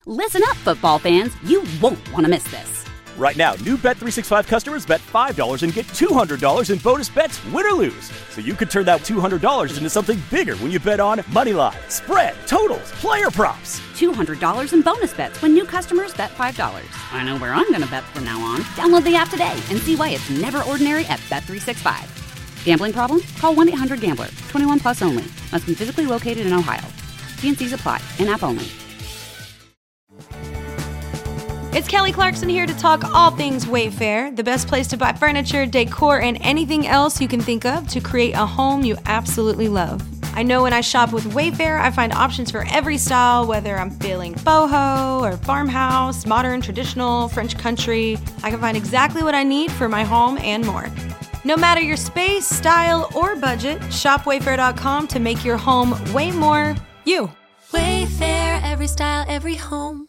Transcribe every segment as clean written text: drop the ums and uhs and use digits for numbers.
Listen up, football fans. You won't want to miss this. Right now, new Bet365 customers bet $5 and get $200 in bonus bets, win or lose. So you could turn that $200 into something bigger when you bet on money line, spread, totals, player props. $200 in bonus bets when new customers bet $5. I know where I'm going to bet from now on. Download the app today and see why it's never ordinary at Bet365. Gambling problem? Call 1-800-GAMBLER. 21 plus only. Must be physically located in Ohio. T&Cs apply. In-app only. It's Kelly Clarkson here to talk all things Wayfair, the best place to buy furniture, decor, and anything else you can think of to create a home you absolutely love. I know when I shop with Wayfair, I find options for every style, whether I'm feeling boho or farmhouse, modern, traditional, French country. I can find exactly what I need for my home and more. No matter your space, style, or budget, shop Wayfair.com to make your home way more you. Wayfair, every style, every home.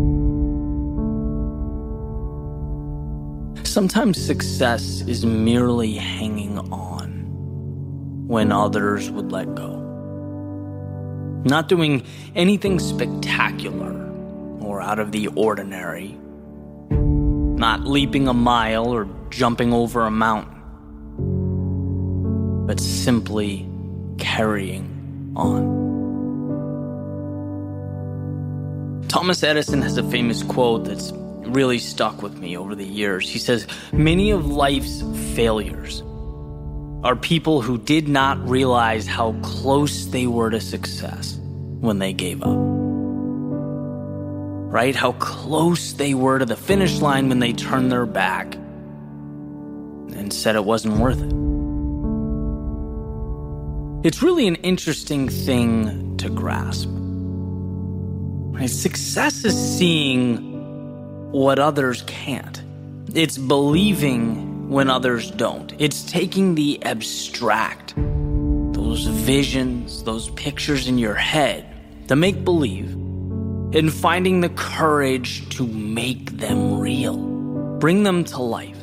Sometimes success is merely hanging on when others would let go. Not doing anything spectacular or out of the ordinary. Not leaping a mile or jumping over a mountain. But simply carrying on. Thomas Edison has a famous quote that's really stuck with me over the years. He says, "Many of life's failures are people who did not realize how close they were to success when they gave up." Right? How close they were to the finish line when they turned their back and said it wasn't worth it. It's really an interesting thing to grasp. Right? Success is seeing what others can't. It's believing when others don't. It's taking the abstract, those visions, those pictures in your head, the make-believe, and finding the courage to make them real, bring them to life.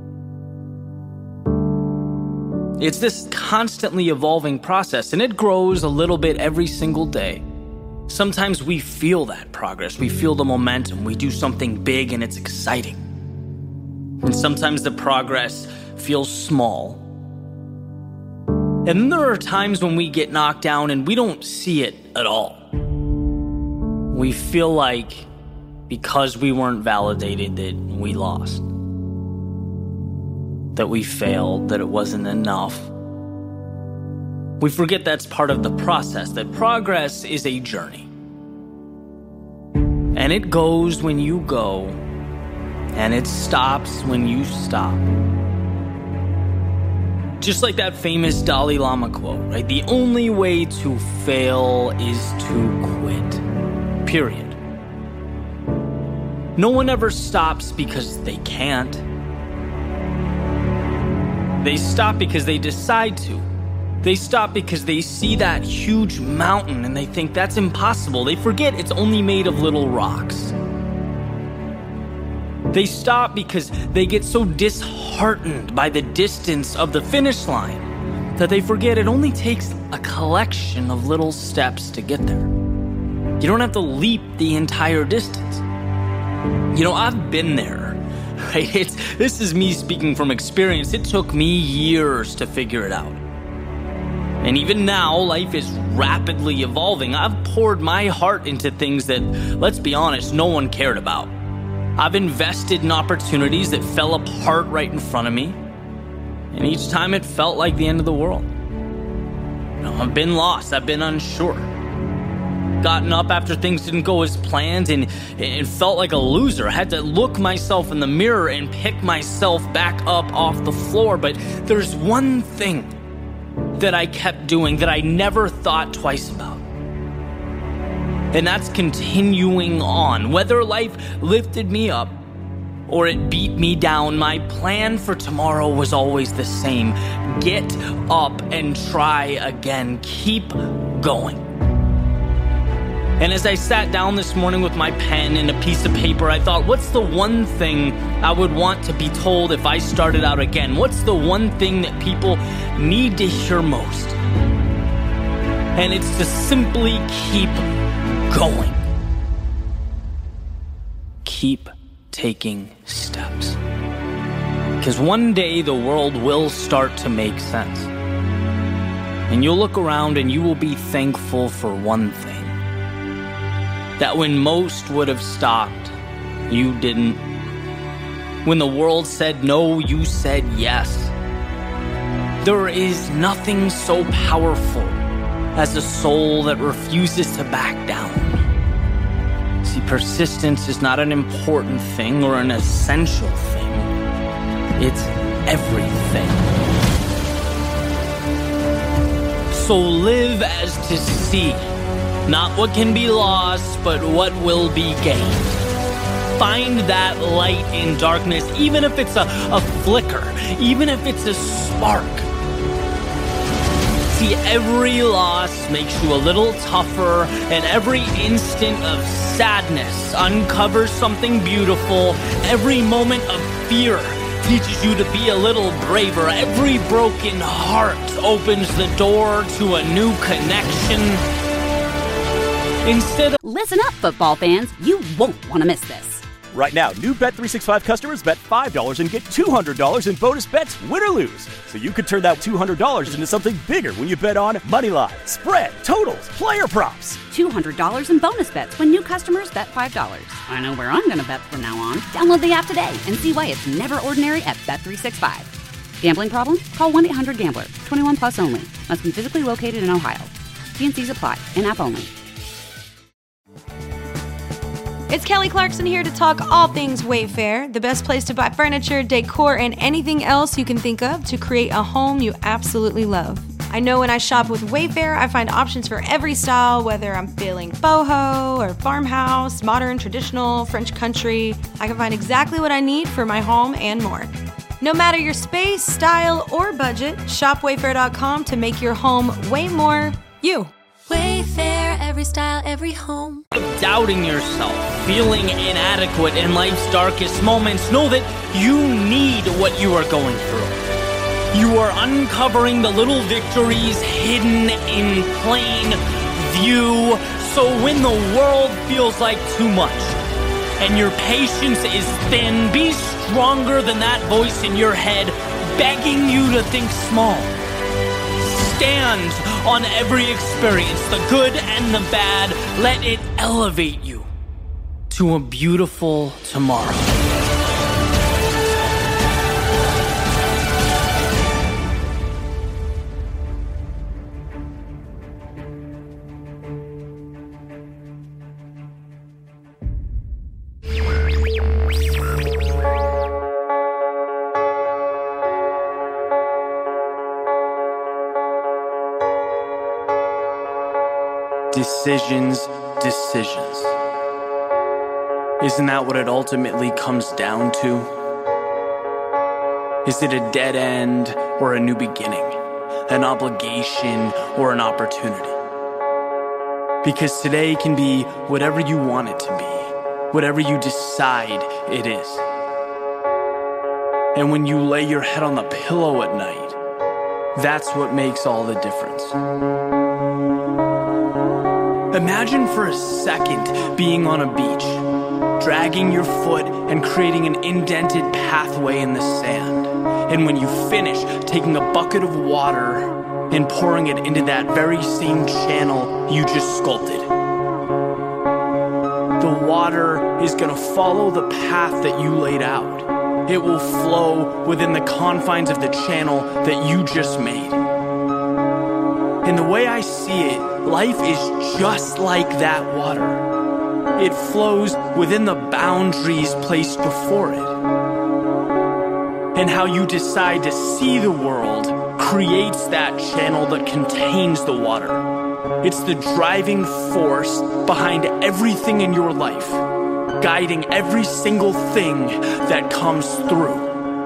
It's this constantly evolving process, and it grows a little bit every single day. Sometimes we feel that progress. We feel the momentum. We do something big and it's exciting. And sometimes the progress feels small. And then there are times when we get knocked down and we don't see it at all. We feel like because we weren't validated that we lost. That we failed, that it wasn't enough. We forget that's part of the process, that progress is a journey. And it goes when you go, and it stops when you stop. Just like that famous Dalai Lama quote, right? The only way to fail is to quit. Period. No one ever stops because they can't. They stop because they decide to. They stop because they see that huge mountain and they think that's impossible. They forget it's only made of little rocks. They stop because they get so disheartened by the distance of the finish line that they forget it only takes a collection of little steps to get there. You don't have to leap the entire distance. You know, I've been there, right? This is me speaking from experience. It took me years to figure it out. And even now, life is rapidly evolving. I've poured my heart into things that, let's be honest, no one cared about. I've invested in opportunities that fell apart right in front of me. And each time it felt like the end of the world. You know, I've been lost. I've been unsure. Gotten up after things didn't go as planned and it felt like a loser. I had to look myself in the mirror and pick myself back up off the floor. But there's one thing that I kept doing that I never thought twice about. And that's continuing on. Whether life lifted me up or it beat me down, my plan for tomorrow was always the same. Get up and try again. Keep going. And as I sat down this morning with my pen and a piece of paper, I thought, what's the one thing I would want to be told if I started out again? What's the one thing that people need to hear most? And it's to simply keep going. keep taking steps. Because one day the world will start to make sense. And you'll look around and you will be thankful for one thing. That when most would have stopped, you didn't. When the world said no, you said yes. There is nothing so powerful as a soul that refuses to back down. See, persistence is not an important thing or an essential thing. It's everything. So live as to see, not what can be lost, but what will be gained. Find that light in darkness, even if it's a flicker, even if it's a spark. See, every loss makes you a little tougher, and every instant of sadness uncovers something beautiful. Every moment of fear teaches you to be a little braver. Every broken heart opens the door to a new connection. Listen up, football fans. You won't want to miss this. Right now, new Bet365 customers bet $5 and get $200 in bonus bets, win or lose. So you could turn that $200 into something bigger when you bet on Moneyline, spread, totals, player props. $200 in bonus bets when new customers bet $5. I know where I'm going to bet from now on. Download the app today and see why it's never ordinary at Bet365. Gambling problem? Call 1-800-GAMBLER. 21 plus only. Must be physically located in Ohio. T&Cs apply. In-app only. It's Kelly Clarkson here to talk all things Wayfair, the best place to buy furniture, decor, and anything else you can think of to create a home you absolutely love. I know when I shop with Wayfair, I find options for every style, whether I'm feeling boho or farmhouse, modern, traditional, French country. I can find exactly what I need for my home and more. No matter your space, style, or budget, shop Wayfair.com to make your home way more you. Wayfair, every style, every home. Doubting yourself, feeling inadequate in life's darkest moments, know that you need what you are going through. You are uncovering the little victories hidden in plain view. So when the world feels like too much and your patience is thin, be stronger than that voice in your head begging you to think small. Stand on every experience, the good and the bad. Let it elevate you to a beautiful tomorrow. Decisions. Isn't that what it ultimately comes down to? Is it a dead end or a new beginning? An obligation or an opportunity? Because today can be whatever you want it to be, whatever you decide it is. And when you lay your head on the pillow at night, that's what makes all the difference. Imagine for a second being on a beach, dragging your foot and creating an indented pathway in the sand. And when you finish, taking a bucket of water and pouring it into that very same channel you just sculpted. The water is going to follow the path that you laid out. It will flow within the confines of the channel that you just made. And the way I see it, life is just like that water. It flows within the boundaries placed before it. And how you decide to see the world creates that channel that contains the water. It's the driving force behind everything in your life, guiding every single thing that comes through.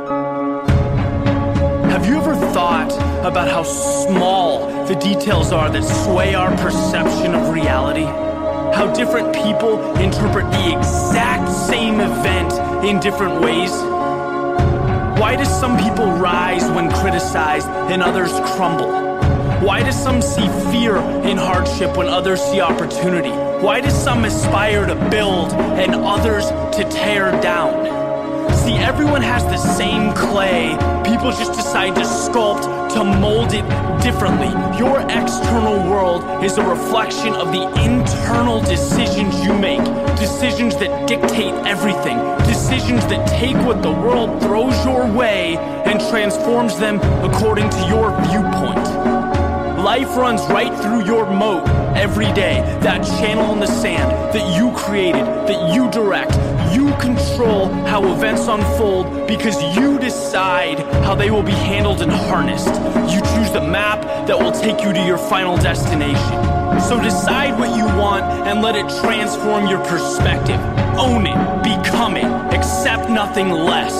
Have you ever thought about how small the details are that sway our perception of reality? How different people interpret the exact same event in different ways? Why do some people rise when criticized and others crumble? Why do some see fear in hardship when others see opportunity? Why do some aspire to build and others to tear down? See, everyone has the same clay. People just decide to sculpt, to mold it differently. Your external world is a reflection of the internal decisions you make. Decisions that dictate everything. Decisions that take what the world throws your way and transforms them according to your viewpoint. Life runs right through your moat every day. That channel in the sand that you created, that you direct. You control how events unfold because you decide how they will be handled and harnessed. You choose the map that will take you to your final destination. So decide what you want and let it transform your perspective. Own it, become it, accept nothing less.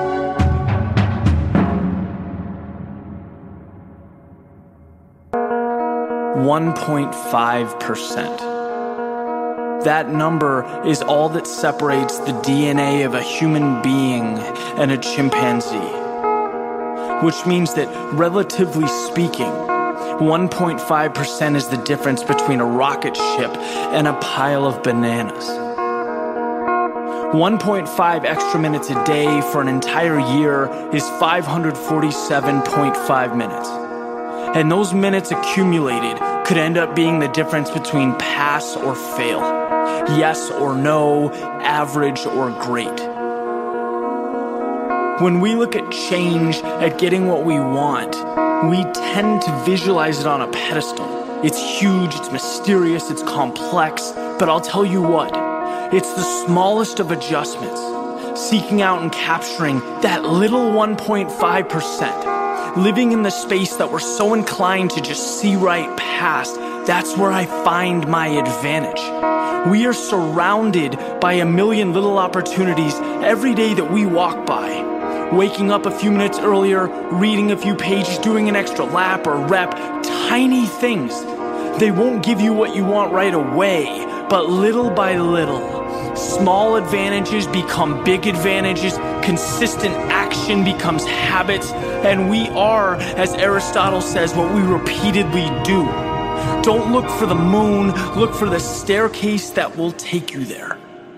.5%. That number is all that separates the DNA of a human being and a chimpanzee. Which means that, relatively speaking, 1.5% is the difference between a rocket ship and a pile of bananas. 1.5 extra minutes a day for an entire year is 547.5 minutes. And those minutes accumulated could end up being the difference between pass or fail, yes or no, average or great. When we look at change, at getting what we want, we tend to visualize it on a pedestal. It's huge, it's mysterious, it's complex, but I'll tell you what, it's the smallest of adjustments, seeking out and capturing that little 1.5%. Living in the space that we're so inclined to just see right past, that's where I find my advantage. We are surrounded by a million little opportunities every day that we walk by. Waking up a few minutes earlier, reading a few pages, doing an extra lap or rep, tiny things. They won't give you what you want right away, but little by little, small advantages become big advantages, consistent action becomes habits, and we are, as Aristotle says, what we repeatedly do. Don't look for the moon, look for the staircase that will take you there.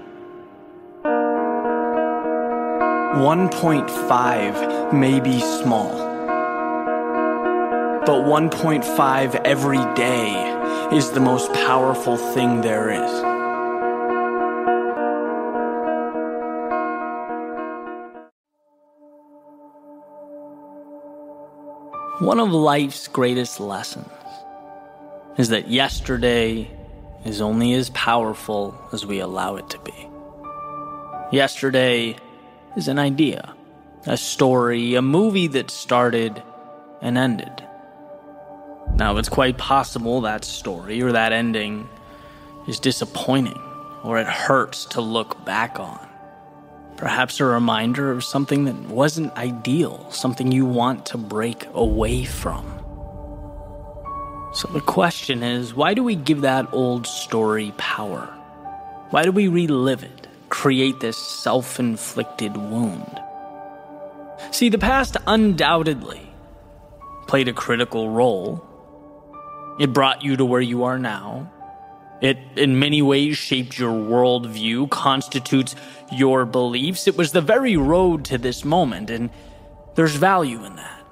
1.5 may be small, but 1.5 every day is the most powerful thing there is. One of life's greatest lessons is that yesterday is only as powerful as we allow it to be. Yesterday is an idea, a story, a movie that started and ended. Now, it's quite possible that story or that ending is disappointing, or it hurts to look back on. Perhaps a reminder of something that wasn't ideal, something you want to break away from. So the question is, why do we give that old story power? Why do we relive it, create this self-inflicted wound? See, the past undoubtedly played a critical role. It brought you to where you are now. It, in many ways, shaped your worldview, constitutes your beliefs. It was the very road to this moment, and there's value in that.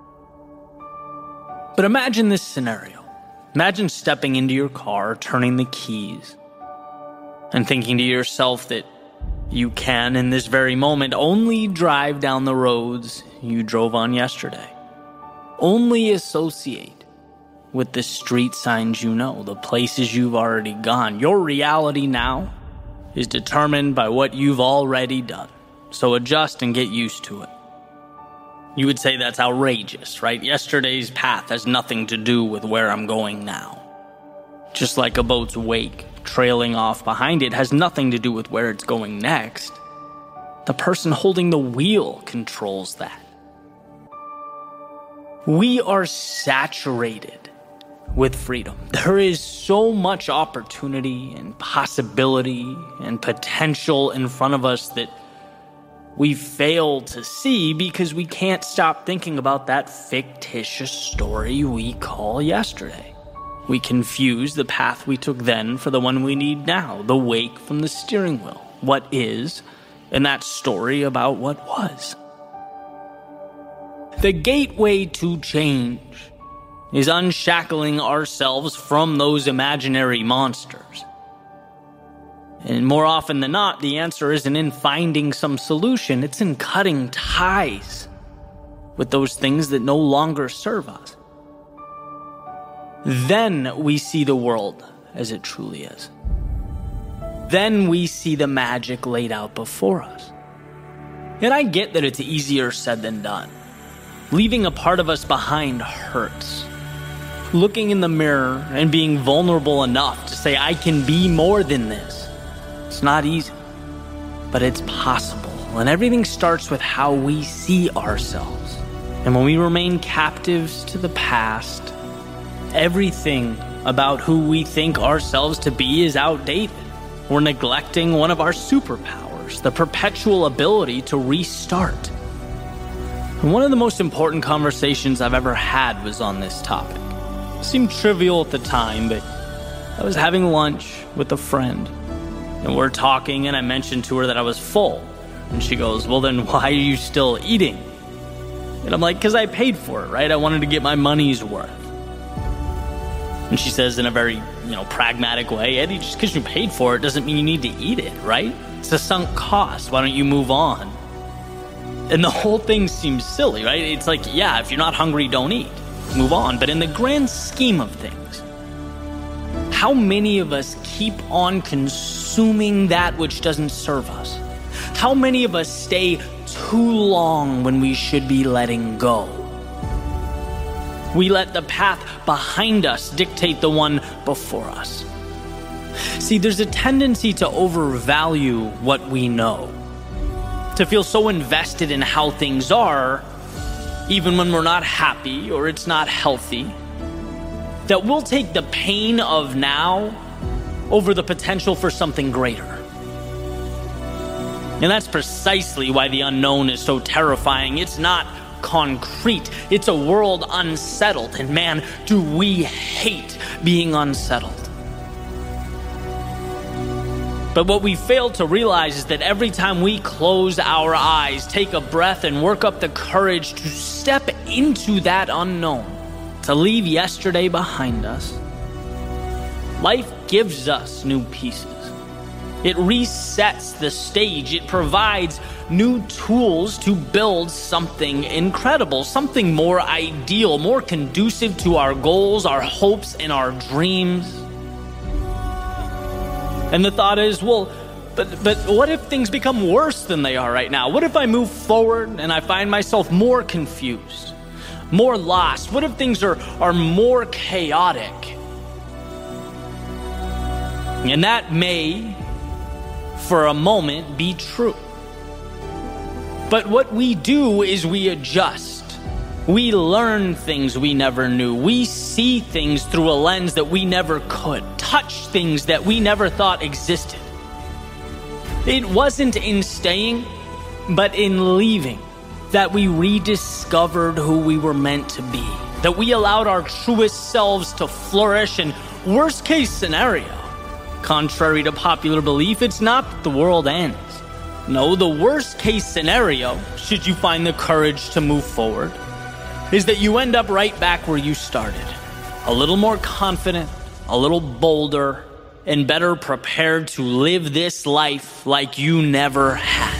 But imagine this scenario. Imagine stepping into your car, turning the keys, and thinking to yourself that you can, in this very moment, only drive down the roads you drove on yesterday. Only associate with the street signs you know, the places you've already gone. Your reality now is determined by what you've already done. So adjust and get used to it. You would say that's outrageous, right? Yesterday's path has nothing to do with where I'm going now. Just like a boat's wake trailing off behind it has nothing to do with where it's going next. The person holding the wheel controls that. We are saturated with freedom. There is so much opportunity and possibility and potential in front of us that we fail to see because we can't stop thinking about that fictitious story we call yesterday. We confuse the path we took then for the one we need now, the wake from the steering wheel, what is, and that story about what was. The gateway to change is unshackling ourselves from those imaginary monsters. And more often than not, the answer isn't in finding some solution, it's in cutting ties with those things that no longer serve us. Then we see the world as it truly is. Then we see the magic laid out before us. And I get that it's easier said than done. Leaving a part of us behind hurts. Looking in the mirror and being vulnerable enough to say, I can be more than this. It's not easy, but it's possible. And everything starts with how we see ourselves. And when we remain captives to the past, everything about who we think ourselves to be is outdated. We're neglecting one of our superpowers, the perpetual ability to restart. And one of the most important conversations I've ever had was on this topic. It seemed trivial at the time, but I was having lunch with a friend, and we're talking, and I mentioned to her that I was full. And she goes, well, then why are you still eating? And I'm like, because I paid for it, right? I wanted to get my money's worth. And she says in a very, pragmatic way, Eddie, just because you paid for it doesn't mean you need to eat it, right? It's a sunk cost. Why don't you move on? And the whole thing seems silly, right? It's like, yeah, if you're not hungry, don't eat. Move on. But in the grand scheme of things, how many of us keep on consuming that which doesn't serve us? How many of us stay too long when we should be letting go? We let the path behind us dictate the one before us. See, there's a tendency to overvalue what we know, to feel so invested in how things are, even when we're not happy or it's not healthy, that we'll take the pain of now over the potential for something greater. And that's precisely why the unknown is so terrifying. It's not concrete. It's a world unsettled. And man, do we hate being unsettled. But what we fail to realize is that every time we close our eyes, take a breath, and work up the courage to step into that unknown, to leave yesterday behind us, life gives us new pieces. It resets the stage. It provides new tools to build something incredible, something more ideal, more conducive to our goals, our hopes, and our dreams. And the thought is, well, but what if things become worse than they are right now? What if I move forward and I find myself more confused, more lost? What if things are more chaotic? And that may, for a moment, be true. But what we do is we adjust. We learn things we never knew. We see things through a lens that we never could. Touch things that we never thought existed. It wasn't in staying, but in leaving, that we rediscovered who we were meant to be. That we allowed our truest selves to flourish. And worst case scenario, contrary to popular belief, it's not that the world ends. No, the worst case scenario, should you find the courage to move forward, is that you end up right back where you started. A little more confident, a little bolder, and better prepared to live this life like you never had.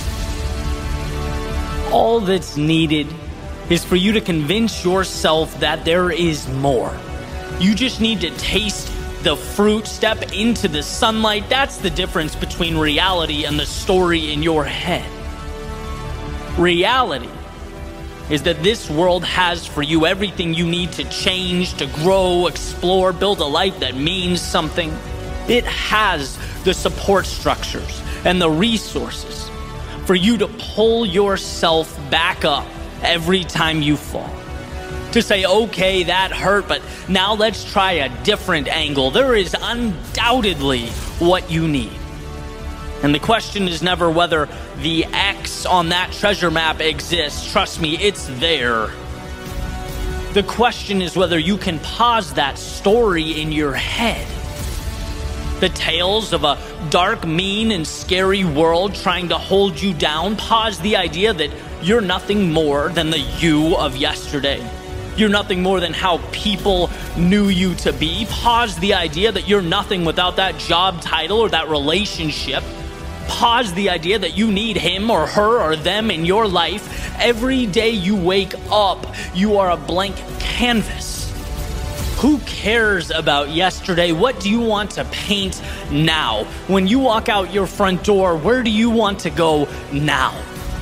All that's needed is for you to convince yourself that there is more. You just need to taste the fruit, step into the sunlight. That's the difference between reality and the story in your head. Reality is that this world has for you everything you need to change, to grow, explore, build a life that means something. It has the support structures and the resources for you to pull yourself back up every time you fall. To say, okay, that hurt, but now let's try a different angle. There is undoubtedly what you need. And the question is never whether the X on that treasure map exists. Trust me, it's there. The question is whether you can pause that story in your head. The tales of a dark, mean, and scary world trying to hold you down. Pause the idea that you're nothing more than the you of yesterday. You're nothing more than how people knew you to be. Pause the idea that you're nothing without that job title or that relationship. Pause the idea that you need him or her or them in your life. Every day you wake up, you are a blank canvas. Who cares about yesterday? What do you want to paint now? When you walk out your front door, where do you want to go now?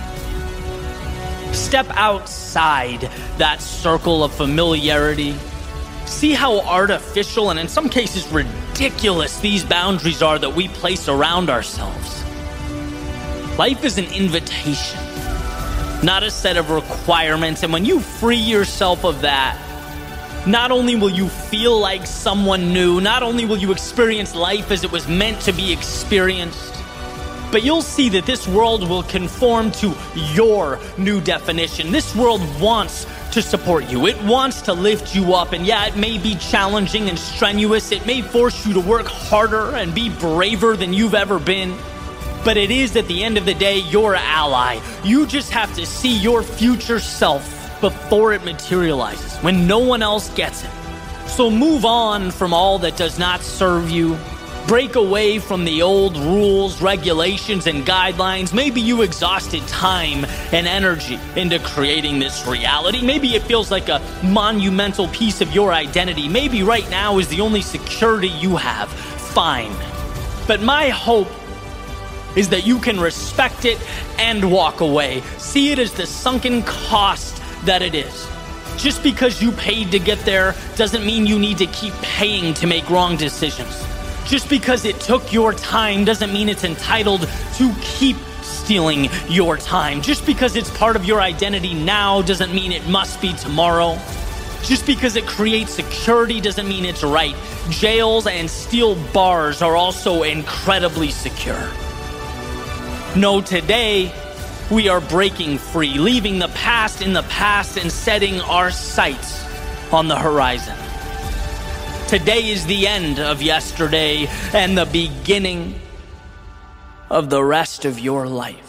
Step outside that circle of familiarity. See how artificial and in some cases ridiculous these boundaries are that we place around ourselves. Life is an invitation, not a set of requirements. And when you free yourself of that, not only will you feel like someone new, not only will you experience life as it was meant to be experienced, but you'll see that this world will conform to your new definition. This world wants to support you. It wants to lift you up. And yeah, it may be challenging and strenuous. It may force you to work harder and be braver than you've ever been. But it is, at the end of the day, your ally. You just have to see your future self before it materializes, when no one else gets it. So move on from all that does not serve you. Break away from the old rules, regulations, and guidelines. Maybe you exhausted time and energy into creating this reality. Maybe it feels like a monumental piece of your identity. Maybe right now is the only security you have. Fine. But my hope is that you can respect it and walk away. See it as the sunken cost that it is. Just because you paid to get there doesn't mean you need to keep paying to make wrong decisions. Just because it took your time doesn't mean it's entitled to keep stealing your time. Just because it's part of your identity now doesn't mean it must be tomorrow. Just because it creates security doesn't mean it's right. Jails and steel bars are also incredibly secure. No, today we are breaking free, leaving the past in the past and setting our sights on the horizon. Today is the end of yesterday and the beginning of the rest of your life.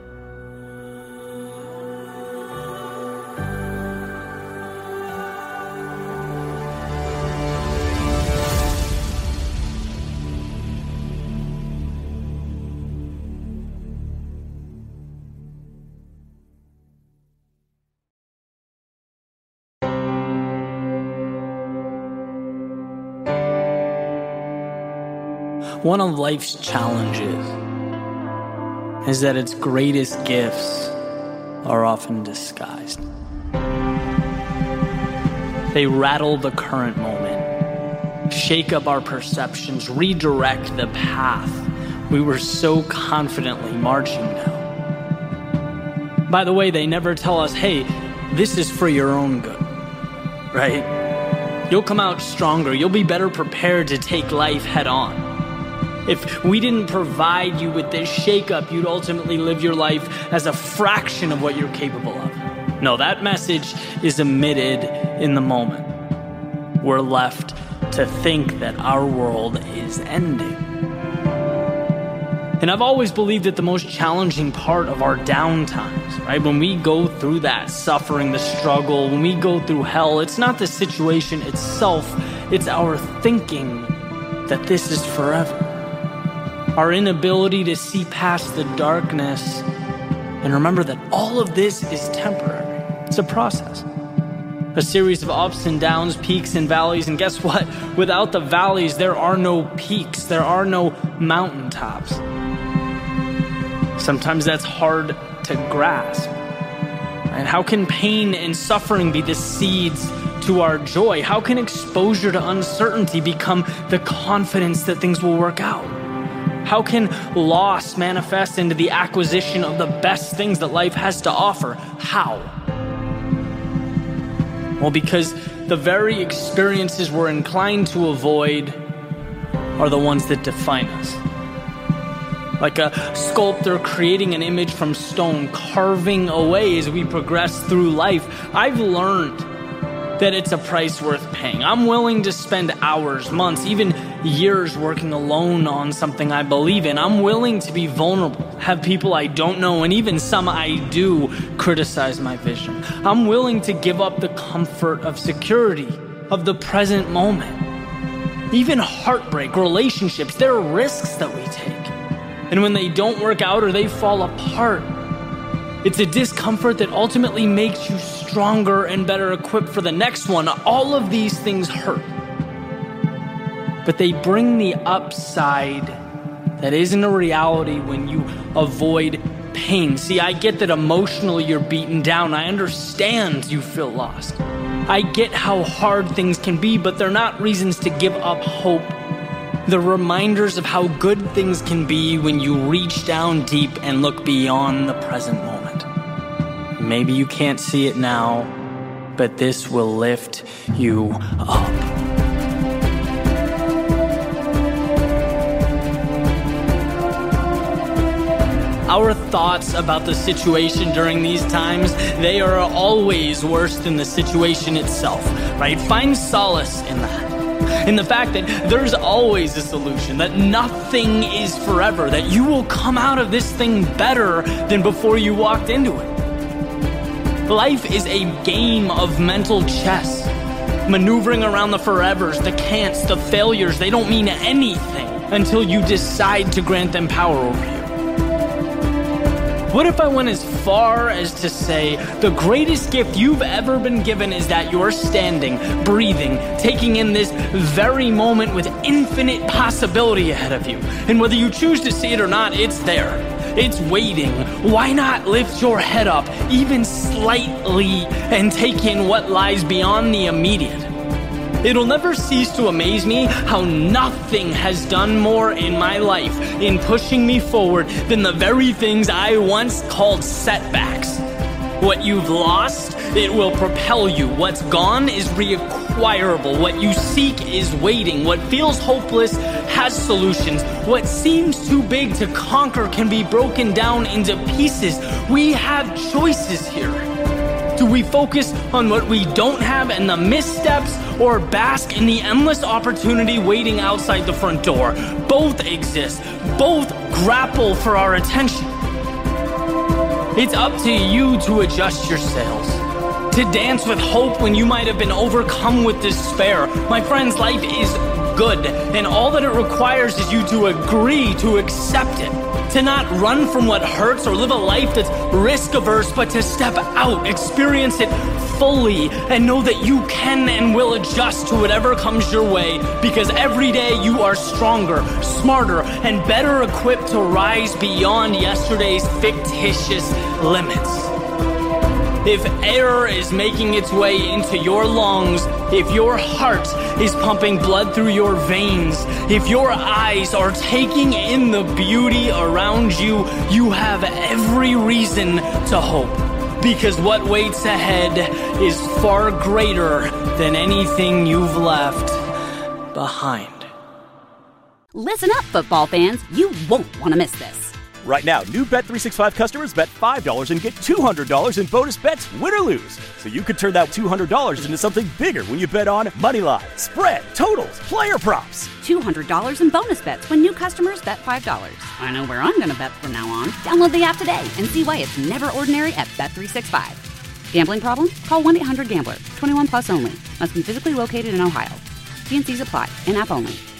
One of life's challenges is that its greatest gifts are often disguised. They rattle the current moment, shake up our perceptions, redirect the path we were so confidently marching down. By the way, they never tell us, hey, this is for your own good, right? You'll come out stronger. You'll be better prepared to take life head on. If we didn't provide you with this shakeup, you'd ultimately live your life as a fraction of what you're capable of. No, that message is omitted in the moment. We're left to think that our world is ending. And I've always believed that the most challenging part of our downtimes, right, when we go through that suffering, the struggle, when we go through hell, it's not the situation itself, it's our thinking that this is forever. Our inability to see past the darkness and remember that all of this is temporary. It's a process. A series of ups and downs, peaks and valleys. And guess what? Without the valleys, there are no peaks. There are no mountaintops. Sometimes that's hard to grasp. And how can pain and suffering be the seeds to our joy? How can exposure to uncertainty become the confidence that things will work out? How can loss manifest into the acquisition of the best things that life has to offer? How? Well, because the very experiences we're inclined to avoid are the ones that define us. Like a sculptor creating an image from stone, carving away as we progress through life. I've learned that it's a price worth paying. I'm willing to spend hours, months, even years working alone on something I believe in. I'm willing to be vulnerable, have people I don't know, and even some I do, criticize my vision. I'm willing to give up the comfort of security, of the present moment. Even heartbreak, relationships, there are risks that we take. And when they don't work out or they fall apart, it's a discomfort that ultimately makes you stronger and better equipped for the next one. All of these things hurt, but they bring the upside that isn't a reality when you avoid pain. See, I get that emotionally you're beaten down. I understand you feel lost. I get how hard things can be, but they're not reasons to give up hope. They're reminders of how good things can be when you reach down deep and look beyond the present moment. Maybe you can't see it now, but this will lift you up. Our thoughts about the situation during these times, they are always worse than the situation itself, right? Find solace in that. In the fact that there's always a solution, that nothing is forever, that you will come out of this thing better than before you walked into it. Life is a game of mental chess, maneuvering around the forevers, the can'ts, the failures. They don't mean anything until you decide to grant them power over you. What if I went as far as to say the greatest gift you've ever been given is that you're standing, breathing, taking in this very moment with infinite possibility ahead of you. And whether you choose to see it or not, it's there. It's waiting. Why not lift your head up, even slightly, and take in what lies beyond the immediate? It'll never cease to amaze me how nothing has done more in my life in pushing me forward than the very things I once called setbacks. What you've lost, it will propel you. What's gone is reacquirable. What you seek is waiting. What feels hopeless has solutions. What seems too big to conquer can be broken down into pieces. We have choices here. Do we focus on what we don't have and the missteps, or bask in the endless opportunity waiting outside the front door? Both exist. Both grapple for our attention. It's up to you to adjust your sails, to dance with hope when you might have been overcome with despair. My friends, life is good, and all that it requires is you to agree to accept it. To not run from what hurts or live a life that's risk-averse, but to step out, experience it fully, and know that you can and will adjust to whatever comes your way, because every day you are stronger, smarter, and better equipped to rise beyond yesterday's fictitious limits. If air is making its way into your lungs, if your heart is pumping blood through your veins, if your eyes are taking in the beauty around you, you have every reason to hope. Because what waits ahead is far greater than anything you've left behind. Listen up, football fans. You won't want to miss this. Right now, new Bet365 customers bet $5 and get $200 in bonus bets, win or lose. So you could turn that $200 into something bigger when you bet on moneyline, spread, totals, player props. $200 in bonus bets when new customers bet $5. I know where I'm going to bet from now on. Download the app today and see why it's never ordinary at Bet365. Gambling problem? Call 1-800-GAMBLER. 21 plus only. Must be physically located in Ohio. T&Cs apply. In-app only.